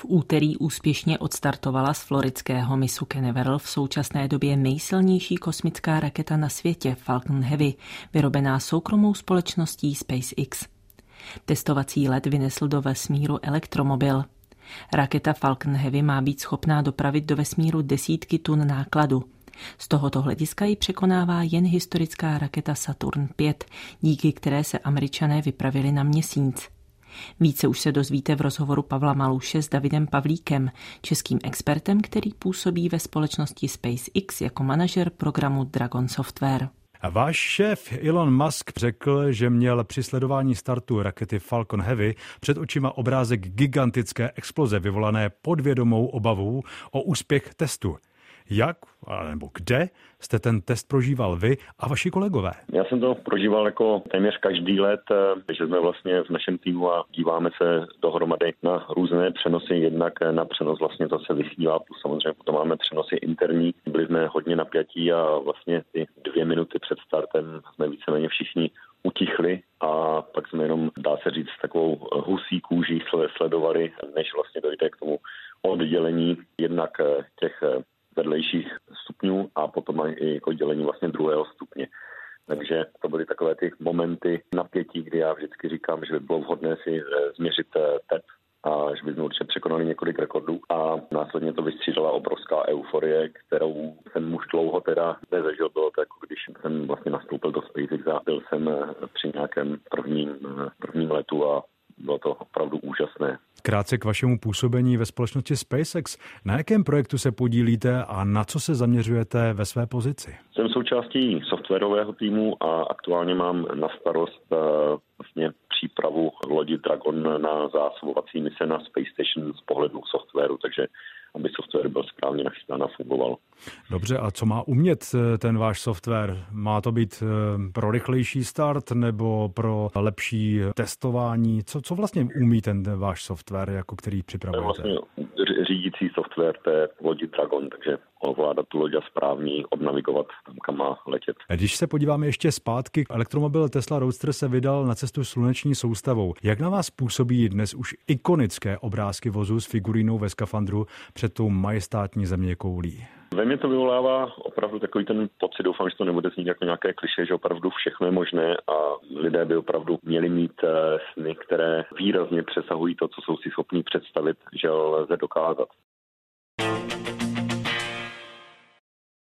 V úterý úspěšně odstartovala z floridského mysu Canaveral v současné době nejsilnější kosmická raketa na světě Falcon Heavy, vyrobená soukromou společností SpaceX. Testovací let vynesl do vesmíru elektromobil. Raketa Falcon Heavy má být schopná dopravit do vesmíru desítky tun nákladu. Z tohoto hlediska ji překonává jen historická raketa Saturn V, díky které se Američané vypravili na Měsíc. Více už se dozvíte v rozhovoru Pavla Maluše s Davidem Pavlíkem, českým expertem, který působí ve společnosti SpaceX jako manažer programu Dragon Software. A váš šéf Elon Musk řekl, že měl při sledování startu rakety Falcon Heavy před očima obrázek gigantické exploze vyvolané podvědomou obavou o úspěch testu. Jak, nebo kde jste ten test prožíval vy a vaši kolegové? Já jsem to prožíval jako téměř každý let, že jsme vlastně v našem týmu a díváme se dohromady na různé přenosy, jednak na přenos vlastně to se vysílá, plus samozřejmě potom máme přenosy interní. Byli jsme hodně napjatí a vlastně ty 2 minuty před startem jsme víceméně všichni utichli a pak jsme jenom, dá se říct, takovou husí kůží sledovali, než vlastně dojde k tomu oddělení jednak těch vedlejších stupňů a potom i jako dělení vlastně 2. stupně. Takže to byly takové ty momenty napětí, kdy já vždycky říkám, že by bylo vhodné si změřit tep a že by jsme určitě překonali několik rekordů a následně to vystřídala obrovská euforie, kterou ten muž dlouho teda nezažil. Bylo to jako když jsem vlastně nastoupil do SpaceX a byl jsem při nějakém prvním letu a bylo to opravdu úžasné. Krátce k vašemu působení ve společnosti SpaceX. Na jakém projektu se podílíte a na co se zaměřujete ve své pozici? Jsem součástí softwarového týmu a aktuálně mám na starost vlastně přípravu lodi Dragon na zásobovací mise na Space Station z pohledu softwaru, takže aby software byl správně nachystán a fungoval. Dobře, a co má umět ten váš software? Má to být pro rychlejší start nebo pro lepší testování? Co vlastně umí ten váš software, jako který připravujete? To je vlastně řídící software té lodi Dragon, takže ovládat tu loď a správně odnavigovat tam, kam má letět. Když se podíváme ještě zpátky, elektromobil Tesla Roadster se vydal na cestu sluneční soustavou. Jak na vás působí dnes už ikonické obrázky vozu s figurínou ve skafandru před tou majestátní zeměkoulí? Ve mně to vyvolává opravdu takový ten pocit, doufám, že to nebude znít jako nějaké klišé, že opravdu všechno je možné a lidé by opravdu měli mít sny, které výrazně přesahují to, co jsou si schopní představit, že lze dokázat.